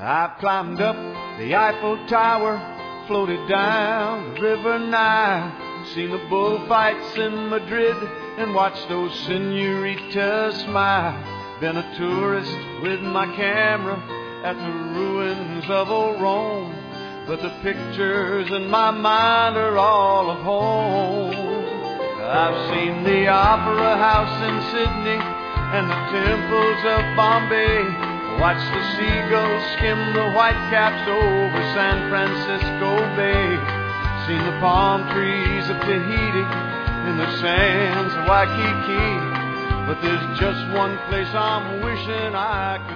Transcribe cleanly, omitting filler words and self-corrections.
I've climbed up the Eiffel Tower, floated down the River Nile, seen the bullfights in Madrid and watched those senoritas smile. Been a tourist with my camera at the ruins of old Rome, but the pictures in my mind are all of home. I've seen the Opera House in Sydney and the temples of Bombay, watched the seagulls skim the white caps over San Francisco Bay, seen the palm trees of Tahiti and the sands of Waikiki, but there's just one place I'm wishing I could